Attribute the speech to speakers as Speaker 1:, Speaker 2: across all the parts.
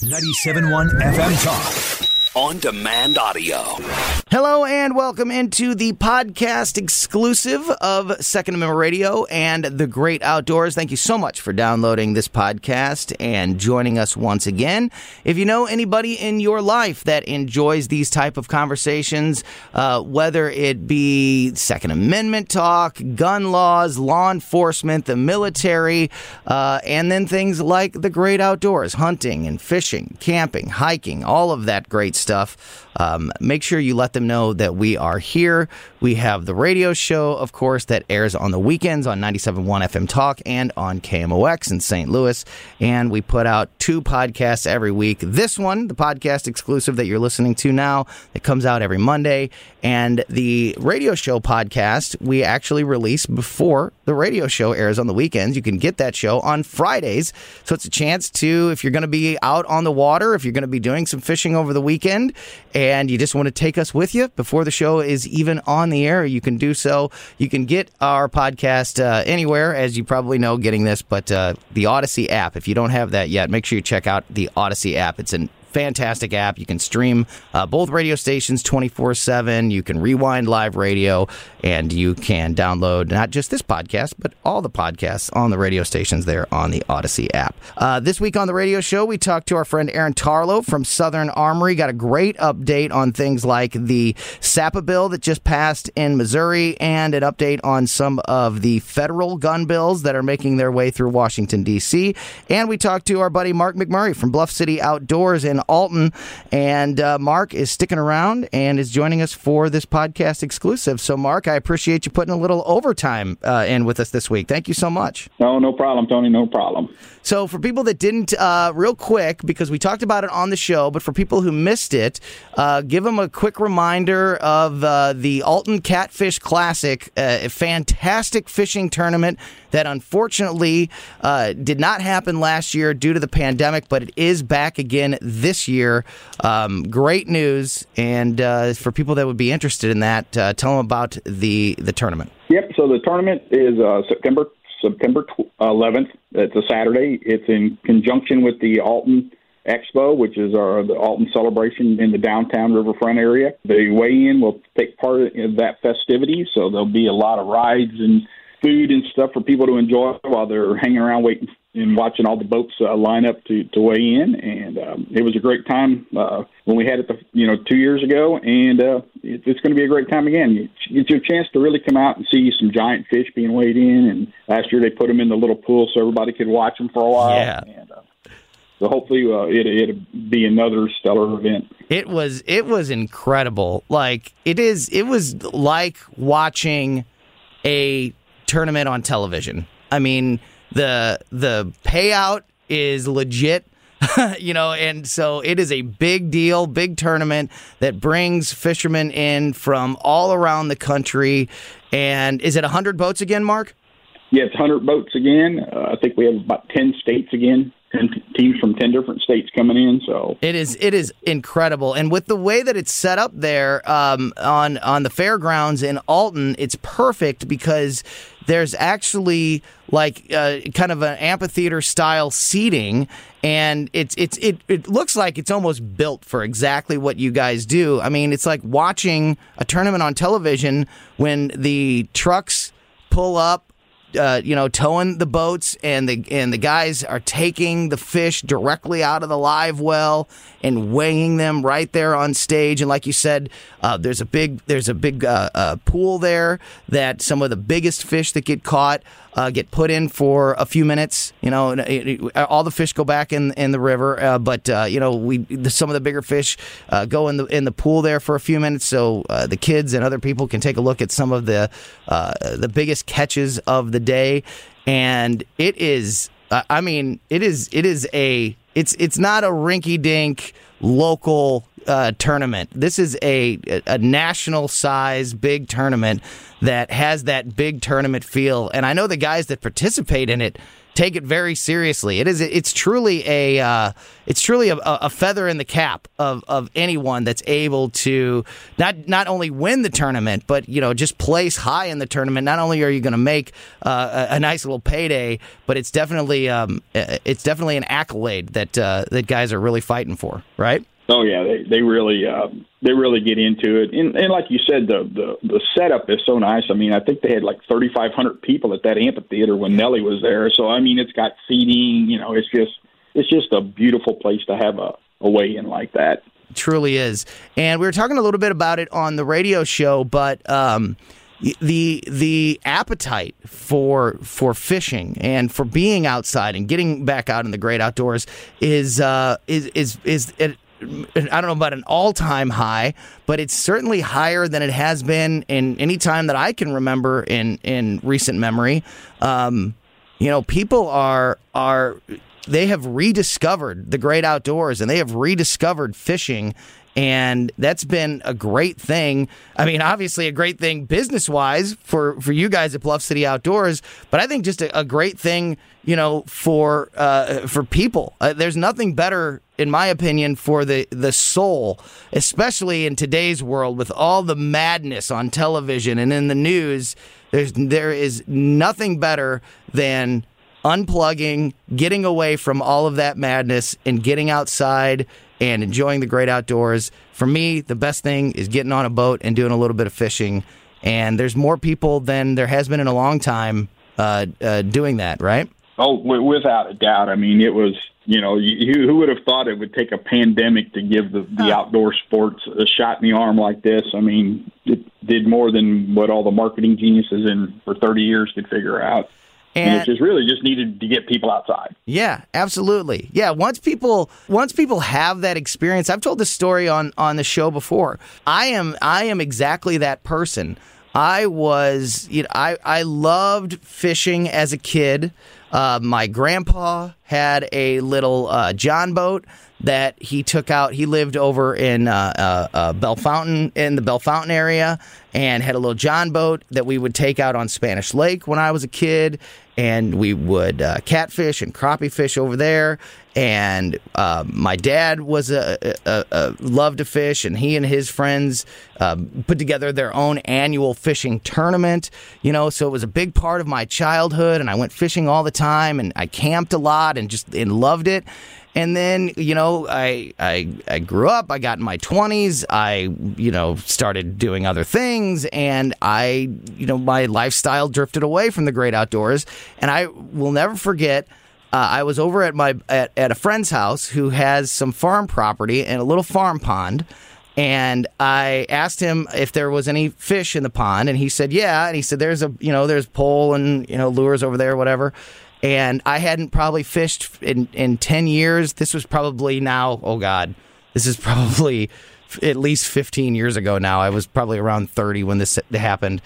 Speaker 1: 97.1 FM Talk. On-demand audio.
Speaker 2: Hello and welcome into the podcast exclusive of Second Amendment Radio and the Great Outdoors. Thank you so much for downloading this podcast and joining us once again. If you know anybody in your life that enjoys these type of conversations, whether it be Second Amendment talk, gun laws, law enforcement, the military, and then things like the Great Outdoors, hunting and fishing, camping, hiking, all of that great stuff. Make sure you let them know that we are here. We have the radio show, of course, that airs on the weekends on 97.1 FM Talk and on KMOX in St. Louis. And we put out 2 podcasts every week. This one, the podcast exclusive that you're listening to now, that comes out every Monday. And the radio show podcast, we actually release before the radio show airs on the weekends. You can get that show on Fridays. So it's a chance to, if you're going to be out on the water, if you're going to be doing some fishing over the weekend, and you just want to take us with you before the show is even on the air, you can do so. You can get our podcast anywhere, as you probably know, getting this, but the Odyssey app, if you don't have that yet, make sure you check out the Odyssey app. It's an fantastic app. You can stream both radio stations 24/7. You can rewind live radio, and you can download not just this podcast, but all the podcasts on the radio stations there on the Odyssey app. This week on the radio show, we talked to our friend Aaron Tarlow from Southern Armory. Got a great update on things like the SAPA bill that just passed in Missouri, and an update on some of the federal gun bills that are making their way through Washington, D.C. And we talked to our buddy Mark McMurray from Bluff City Outdoors in Alton, and Mark is sticking around and is joining us for this podcast exclusive. So, Mark, I appreciate you putting a little overtime in with us this week. Thank you so much.
Speaker 3: No problem, Tony. No problem.
Speaker 2: So, for people that didn't, real quick, because we talked about it on the show, but for people who missed it, give them a quick reminder of the Alton Catfish Classic, a fantastic fishing tournament that unfortunately did not happen last year due to the pandemic, but it is back again this year. Great news, and for people that would be interested in that, tell them about the tournament.
Speaker 3: Yep, so the tournament is September 11th. It's a Saturday. It's in conjunction with the Alton Expo, which is the Alton celebration in the downtown riverfront area. The weigh-in will take part in that festivity, so there'll be a lot of rides and food and stuff for people to enjoy while they're hanging around waiting and watching all the boats line up to weigh in. And it was a great time when we had it 2 years ago, and it's going to be a great time again. It's your chance to really come out and see some giant fish being weighed in, and last year they put them in the little pool so everybody could watch them for a while.
Speaker 2: Yeah.
Speaker 3: And, so hopefully it'll be another stellar event.
Speaker 2: It was incredible. It was like watching a tournament on television. I mean, the payout is legit, and so it is a big deal, big tournament that brings fishermen in from all around the country. And is it 100 boats again, Mark?
Speaker 3: Yeah, it's 100 boats again. I think we have about 10 states again. 10 teams from 10 different states coming in. So
Speaker 2: it is incredible, and with the way that it's set up there on the fairgrounds in Alton, it's perfect because there's actually kind of an amphitheater style seating, and it looks like it's almost built for exactly what you guys do. I mean, it's like watching a tournament on television when the trucks pull up, towing the boats, and the guys are taking the fish directly out of the live well and weighing them right there on stage. And like you said, there's a big pool there that some of the biggest fish that get caught get put in for a few minutes. All the fish go back in the river, but some of the bigger fish go in the pool there for a few minutes, so the kids and other people can take a look at some of the biggest catches of the day. And it is, it's not a rinky-dink local tournament. This is a national size big tournament that has that big tournament feel. And I know the guys that participate in it take it very seriously. It's truly a feather in the cap of anyone that's able to not only win the tournament, but just place high in the tournament. Not only are you going to make a nice little payday, but it's definitely an accolade that guys are really fighting for, right?
Speaker 3: Oh yeah, they really get into it, and like you said, the setup is so nice. I mean, I think they had like 3,500 people at that amphitheater when Nelly was there. So I mean, it's got seating. It's just a beautiful place to have a weigh-in like that.
Speaker 2: It truly is, and we were talking a little bit about it on the radio show, but the appetite for fishing and for being outside and getting back out in the great outdoors is I don't know about an all-time high, but it's certainly higher than it has been in any time that I can remember in recent memory. People they have rediscovered the great outdoors, and they have rediscovered fishing, and that's been a great thing. I mean, obviously a great thing business-wise for you guys at Bluff City Outdoors, but I think just a great thing, for people. There's nothing better, in my opinion, for the soul, especially in today's world with all the madness on television and in the news. There is nothing better than unplugging, getting away from all of that madness, and getting outside and enjoying the great outdoors. For me, the best thing is getting on a boat and doing a little bit of fishing. And there's more people than there has been in a long time doing that, right?
Speaker 3: Oh, without a doubt. I mean, it was, who would have thought it would take a pandemic to give the outdoor sports a shot in the arm like this? I mean, it did more than what all the marketing geniuses for 30 years could figure out. And it just needed to get people outside.
Speaker 2: Yeah, absolutely. Yeah, once people have that experience, I've told this story on the show before. I am exactly that person. I loved fishing as a kid. My grandpa had a little John boat that he took out. He lived over in Bellefontaine, in the Bellefontaine area, and had a little John boat that we would take out on Spanish Lake when I was a kid, and we would catfish and crappie fish over there. And my dad was loved to fish, and he and his friends put together their own annual fishing tournament. So it was a big part of my childhood, and I went fishing all the time, and I camped a lot, and loved it. And then, I grew up, I got in my 20s, I, started doing other things, and my lifestyle drifted away from the great outdoors. And I will never forget, I was over at a friend's house who has some farm property and a little farm pond. And I asked him if there was any fish in the pond, and he said, yeah. And he said, there's pole and, lures over there, whatever. And I hadn't probably fished in 10 years. This was probably this is probably at least 15 years ago now. I was probably around 30 when this happened.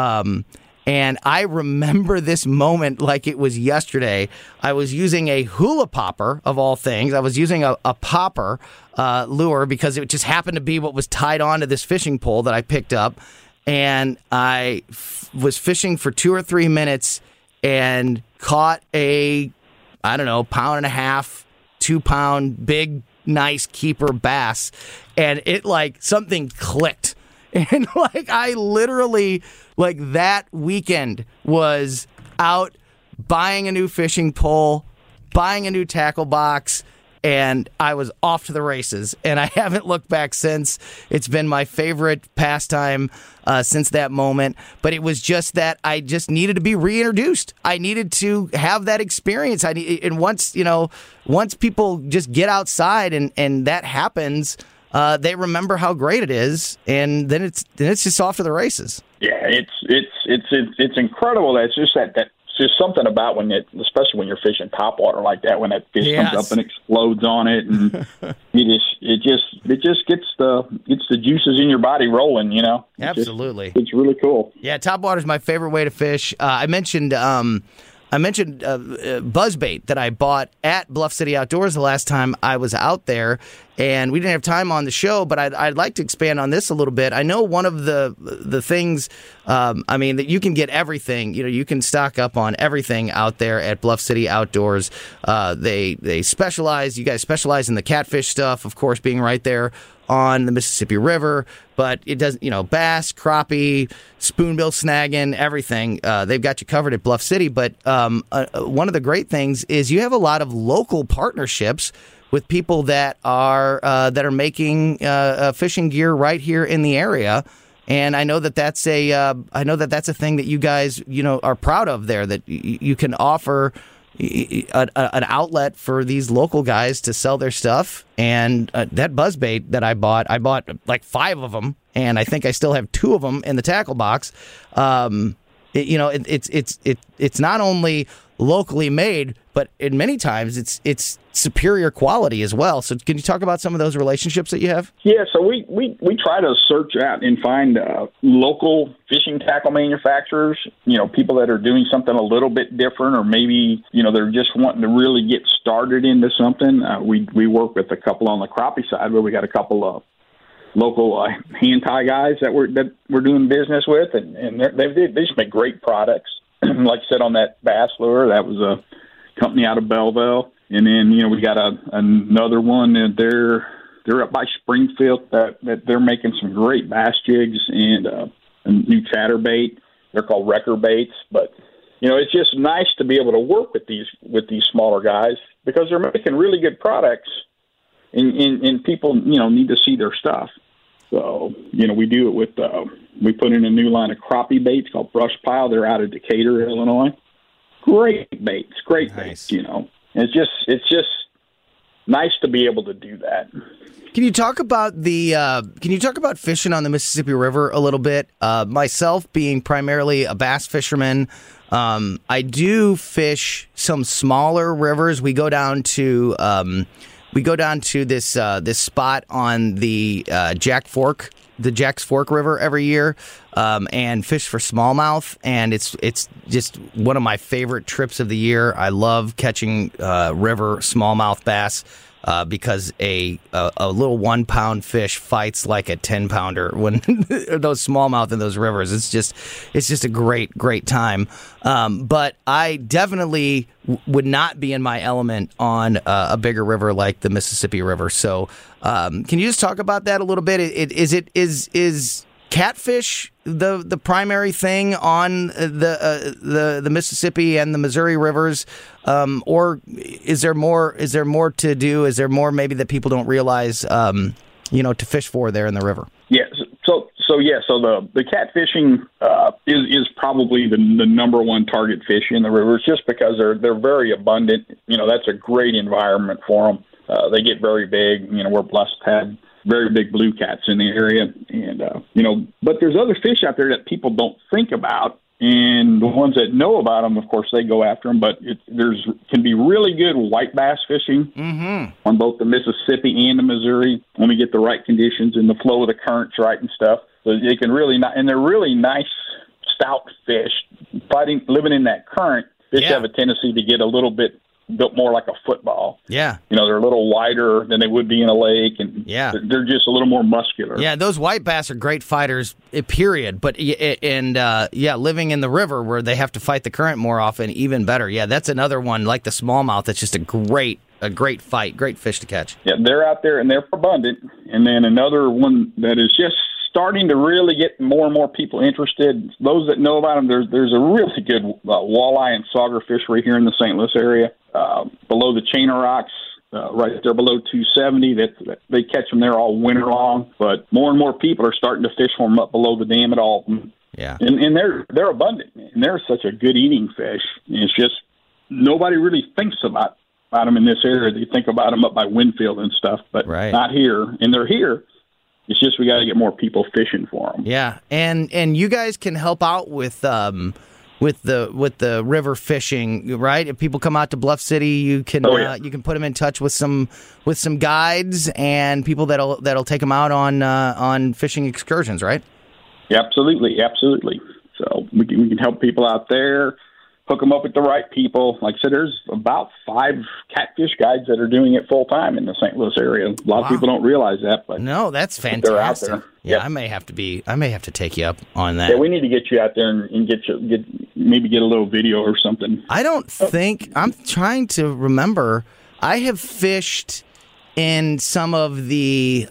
Speaker 2: And I remember this moment like it was yesterday. I was using a hula popper, of all things. I was using a popper lure because it just happened to be what was tied onto this fishing pole that I picked up. And I was fishing for 2 or 3 minutes and caught a, pound and a half, 2 pound, big, nice keeper bass. And it something clicked. And I literally, that weekend was out buying a new fishing pole, buying a new tackle box, and I was off to the races. And I haven't looked back since. It's been my favorite pastime since that moment. But it was just that I just needed to be reintroduced. I needed to have that experience. And once people just get outside and that happens, they remember how great it is, and then it's just off to the races.
Speaker 3: Yeah, it's incredible. That's just that. It's just something about especially when you're fishing topwater like that, when that fish comes up and explodes on it, and it just gets the juices in your body rolling.
Speaker 2: Absolutely,
Speaker 3: it's really cool.
Speaker 2: Yeah, topwater is my favorite way to fish. I mentioned buzzbait that I bought at Bluff City Outdoors the last time I was out there, And we didn't have time on the show, but I'd like to expand on this a little bit. I know one of the things, that you can get everything. You can stock up on everything out there at Bluff City Outdoors. They specialize. You guys specialize in the catfish stuff, of course, being right there on the Mississippi River. But it does, bass, crappie, spoonbill snagging, everything. They've got you covered at Bluff City. But one of the great things is you have a lot of local partnerships with people that are making fishing gear right here in the area, and I know that's a thing that you guys are proud of there. That you can offer an outlet for these local guys to sell their stuff. And that buzzbait that I bought like 5 of them, and I think I still have 2 of them in the tackle box. It's not only locally made, but in many times it's superior quality as well. So can you talk about some of those relationships that you have?
Speaker 3: Yeah, so we try to search out and find local fishing tackle manufacturers, people that are doing something a little bit different, or maybe, they're just wanting to really get started into something. We work with a couple on the crappie side, where we got a couple of local hand tie guys that we're doing business with, and they just make great products. Like I said, on that bass lure, that was a company out of Belleville. And then, we got another one that they're up by Springfield that they're making some great bass jigs and a new chatterbait. They're called wrecker baits. But, it's just nice to be able to work with these smaller guys, because they're making really good products, and people, need to see their stuff. So, we do it with, we put in a new line of crappie baits called Brush Pile. They're out of Decatur, Illinois. Great baits, baits, It's just nice to be able to do that.
Speaker 2: Can you talk about fishing on the Mississippi River a little bit? Myself being primarily a bass fisherman, I do fish some smaller rivers. We go down to this spot on the Jack's Fork River every year, and fish for smallmouth, and it's just one of my favorite trips of the year. I love catching river smallmouth bass because a little 1-pound fish fights like a 10-pounder when those smallmouth in those rivers. It's just a great time. But I definitely would not be in my element on a bigger river like the Mississippi River. So can you just talk about that a little bit? Is catfish the primary thing on the Mississippi and the Missouri rivers, or is there more to do? Is there more maybe that people don't realize, to fish for there in the river?
Speaker 3: Yeah. So the catfishing is probably the number one target fish in the rivers, just because they're very abundant. That's a great environment for them. They get very big. We're blessed to have very big blue cats in the area, and but there's other fish out there that people don't think about, and the ones that know about them, of course, they go after them. But can be really good white bass fishing on both the Mississippi and the Missouri when we get the right conditions and the flow of the currents right and stuff. So they can and they're really nice, stout fish. Living in that current, fish have a tendency to get a little bit built more like a football. Yeah. They're a little wider than they would be in a lake, and they're just a little more muscular.
Speaker 2: Yeah, those white bass are great fighters, period. But, living in the river where they have to fight the current more often, even better. Yeah, that's another one, like the smallmouth, that's just a great fight, great fish to catch.
Speaker 3: Yeah, they're out there, and they're abundant. And then another one that is just starting to really get more and more people interested. Those that know about them, there's a really good walleye and sauger fish right here in the St. Louis area, below the chain of rocks, right there below 270. That they catch them there all winter long. But more and more people are starting to fish for them up below the dam at Alton.
Speaker 2: Yeah,
Speaker 3: and they're abundant, and they're such a good eating fish. And it's just nobody really thinks about them in this area. They think about them up by Winfield and stuff, but not here. And they're here. It's just we got to get more people fishing for them.
Speaker 2: Yeah, and you guys can help out with the river fishing, right? If people come out to Bluff City, you can put them in touch with some guides and people that'll take them out on fishing excursions, right?
Speaker 3: Yeah, absolutely. So we can help people out there. hook them up with the right people. Like I said, there's about 5 catfish guides that are doing it full time in the St. Louis area. A lot of people don't realize that, but
Speaker 2: no, that's fantastic.
Speaker 3: They're out there.
Speaker 2: Yeah, I may have to take you up on that.
Speaker 3: Yeah, we need to get you out there and maybe get a little video or something.
Speaker 2: I don't think I'm trying to remember. I have fished in some of the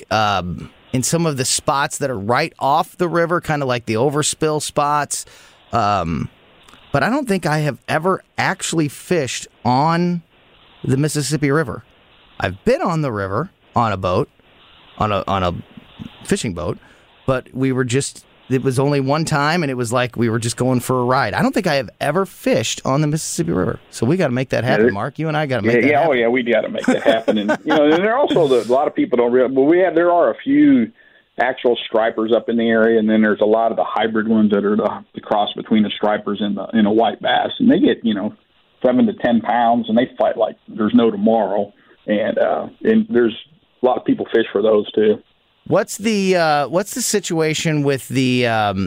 Speaker 2: in some of the spots that are right off the river, kind of like the overspill spots. But I don't think I have ever actually fished on the Mississippi River. I've been on the river on a boat, on a fishing boat, but it was only one time, and it was like we were just going for a ride. I don't think I have ever fished on the Mississippi River. So we got to make that happen, Mark. You and I got to make that happen.
Speaker 3: Oh, yeah, we got to make that happen. And, and there are also a lot of people don't realize, there are a few actual stripers up in the area, and then there's a lot of the hybrid ones that are the cross between the stripers and a white bass, and they get 7 to 10 pounds, and they fight like there's no tomorrow. And there's a lot of people fish for those too.
Speaker 2: What's the situation with the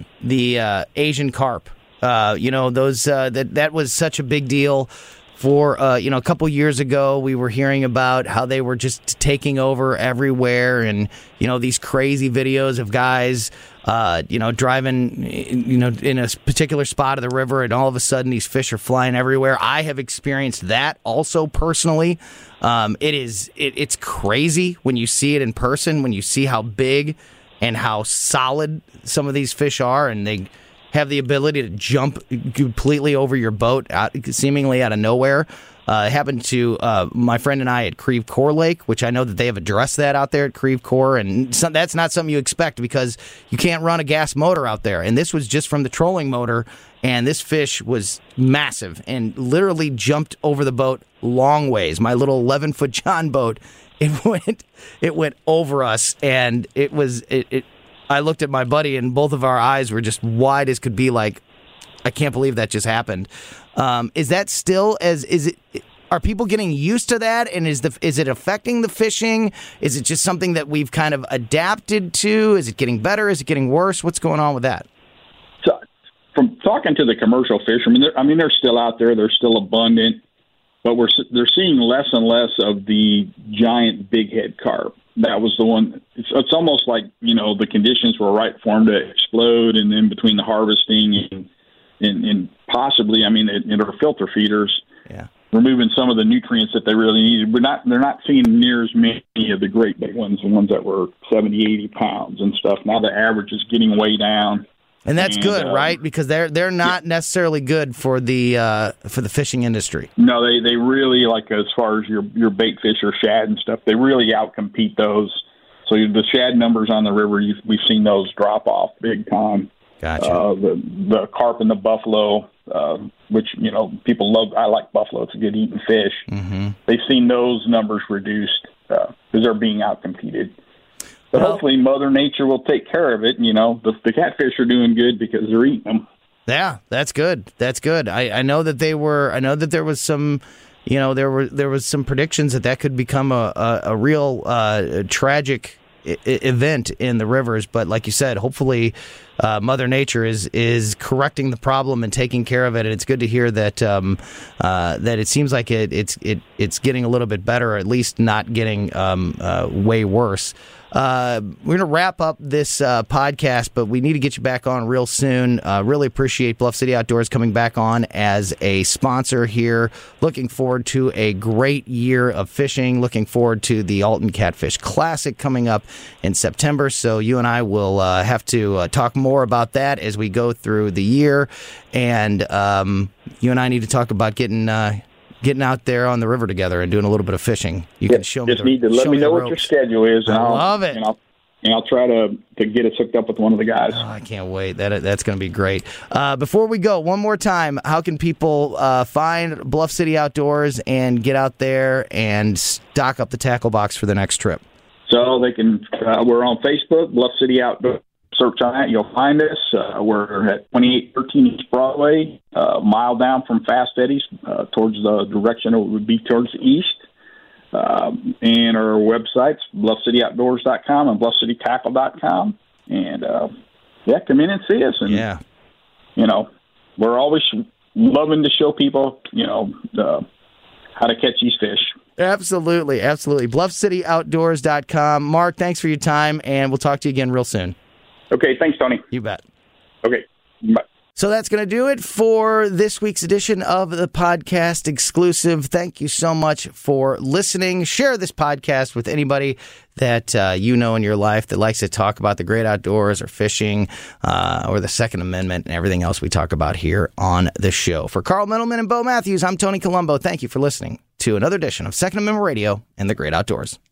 Speaker 2: Asian carp? Those that was such a big deal. For a couple years ago, we were hearing about how they were just taking over everywhere, and these crazy videos of guys, driving, in a particular spot of the river, and all of a sudden these fish are flying everywhere. I have experienced that also personally. It's crazy when you see it in person, when you see how big and how solid some of these fish are, and they have the ability to jump completely over your boat, seemingly out of nowhere. It happened to my friend and I at Creve Coeur Lake, which I know that they have addressed that out there at Creve Coeur, and that's not something you expect because you can't run a gas motor out there. And this was just from the trolling motor, and this fish was massive and literally jumped over the boat long ways. My little 11-foot John boat, it went over us, and I looked at my buddy, and both of our eyes were just wide as could be. Like, I can't believe that just happened. Is that still are people getting used to that? And is it affecting the fishing? Is it just something that we've kind of adapted to? Is it getting better? Is it getting worse? What's going on with that?
Speaker 3: So, from talking to the commercial fishermen, they're still out there. They're still abundant, but they're seeing less and less of the giant big head carp. That was the one. It's almost like the conditions were right for them to explode, and then between the harvesting and possibly, they're filter feeders, removing some of the nutrients that they really needed. They're not seeing near as many of the great big ones, the ones that were 70, 80 pounds and stuff. Now the average is getting way down.
Speaker 2: And that's good, right? Because they're not necessarily good for the fishing industry.
Speaker 3: No, they really, like, as far as your bait fish or shad and stuff, they really outcompete those. So the shad numbers on the river, we've seen those drop off big time.
Speaker 2: Gotcha.
Speaker 3: The carp and the buffalo, which people love. I like buffalo; it's a good eating fish. Mm-hmm. They've seen those numbers reduced because they're being outcompeted. But hopefully Mother Nature will take care of it. The catfish are doing good because they're eating them.
Speaker 2: Yeah, that's good. That's good. I know that they were. I know that there was some. There was some predictions that could become a real tragic event in the rivers. But like you said, hopefully Mother Nature is correcting the problem and taking care of it. And it's good to hear that that it seems like it's getting a little bit better, or at least not getting way worse. We're going to wrap up this podcast, but we need to get you back on real soon. Really appreciate Bluff City Outdoors coming back on as a sponsor here. Looking forward to a great year of fishing. Looking forward to the Alton Catfish Classic coming up in September. So you and I will have to talk more about that as we go through the year. And you and I need to talk about getting out there on the river together and doing a little bit of fishing. You can show me.
Speaker 3: Just need to let me know what your schedule is.
Speaker 2: And I love it.
Speaker 3: And I'll try to get us hooked up with one of the guys.
Speaker 2: Oh, I can't wait. That's going to be great. Before we go, one more time, how can people find Bluff City Outdoors and get out there and stock up the tackle box for the next trip?
Speaker 3: So they can. We're on Facebook, Bluff City Outdoors. Search on that, you'll find us. We're at 2813 East Broadway, a mile down from Fast Eddie's, towards the direction it would be towards the east. And our websites, bluffcityoutdoors.com and bluffcitytackle.com. And, come in and see us. And, we're always loving to show people, how to catch these fish.
Speaker 2: Absolutely. BluffCityOutdoors.com. Mark, thanks for your time, and we'll talk to you again real soon.
Speaker 3: Okay, thanks, Tony.
Speaker 2: You bet.
Speaker 3: Okay, bye.
Speaker 2: So that's going to do it for this week's edition of the Podcast Exclusive. Thank you so much for listening. Share this podcast with anybody that you know in your life that likes to talk about the great outdoors or fishing or the Second Amendment and everything else we talk about here on the show. For Carl Middleman and Bo Matthews, I'm Tony Colombo. Thank you for listening to another edition of Second Amendment Radio and the Great Outdoors.